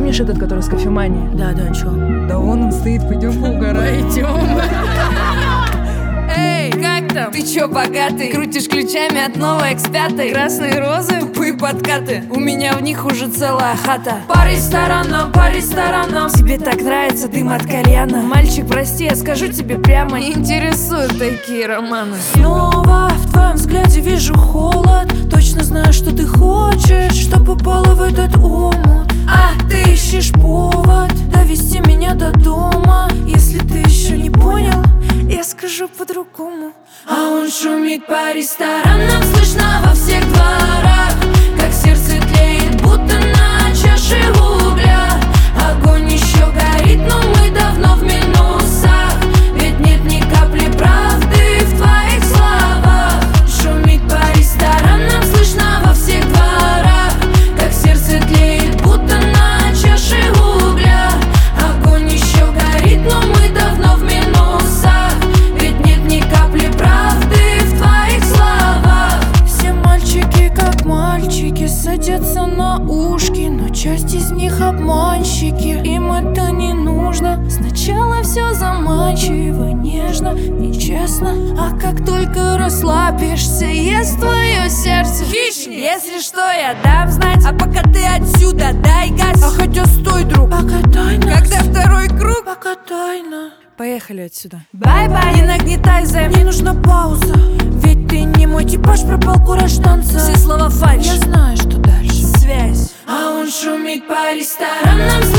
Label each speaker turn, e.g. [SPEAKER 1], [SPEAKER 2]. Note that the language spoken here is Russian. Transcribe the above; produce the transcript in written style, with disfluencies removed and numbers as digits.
[SPEAKER 1] Помнишь этот, который с кофеманией?
[SPEAKER 2] Да, чё?
[SPEAKER 1] Да вон он стоит, пойдем поугараем.
[SPEAKER 2] Эй, как там? Ты чё, богатый? Крутишь ключами от новой X5? Красные розы, тупые подкаты. У меня в них уже целая хата. По ресторанам, тебе так нравится дым от кальяна. Мальчик, прости, я скажу тебе прямо, не интересуют такие романы.
[SPEAKER 3] Снова в твоем взгляде вижу холод. Точно знаю, что ты хочешь, чтоб упала в этот омут. А ты ищешь повод довести меня до дома. Если ты еще не понял, я скажу по-другому. А он шумит по ресторанам, слышно во всех дворах, как сердце тлеет, будто на чаше угля. Огонь еще горит, но мы давно в минусах, ведь нет ни капли правды в твоих словах. Шумит по ресторанам, слышно во всех дворах, как сердце тлеет, будто на чаше угля. Огонь еще горит, но мы давно в минусах, ведь нет ни капли правды в твоих словах. Все мальчики как мальчики садятся на ушки, но часть из них обманщики, им это не нужно. Сначала все заманчиво, нежно, нечестно, а как только расслабишься, ест твое сердце хищник.
[SPEAKER 2] Если что, я дам знать, а пока ты отсюда дай газ.
[SPEAKER 3] А хотя стой, друг, пока тайна.
[SPEAKER 2] Когда второй круг,
[SPEAKER 3] Пока тайна.
[SPEAKER 2] поехали отсюда. Бай-бай, не нагнетай займ.
[SPEAKER 3] Мне нужна пауза, ведь ты не мой типаж, пропал кураж танца.
[SPEAKER 2] Все слова фальшь,
[SPEAKER 3] Я знаю, что дальше.
[SPEAKER 2] связь.
[SPEAKER 3] А он шумит по ресторанам,